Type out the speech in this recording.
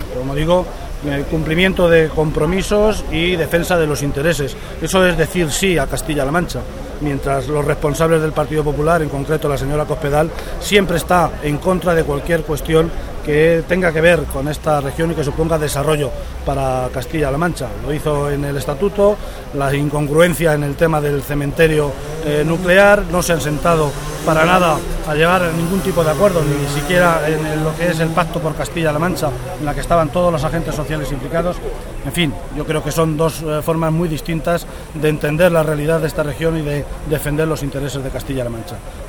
como digo, cumplimiento de compromisos y defensa de los intereses. Eso es decir sí a Castilla-La Mancha, mientras los responsables del Partido Popular, en concreto la señora Cospedal, siempre está en contra de cualquier cuestión que tenga que ver con esta región y que suponga desarrollo para Castilla-La Mancha. Lo hizo en el estatuto, la incongruencia en el tema del cementerio nuclear, no se han sentado para nada a llegar a ningún tipo de acuerdo, ni siquiera en lo que es el Pacto por Castilla-La Mancha, en la que estaban todos los agentes sociales implicados. En fin, yo creo que son dos formas muy distintas de entender la realidad de esta región y de defender los intereses de Castilla-La Mancha.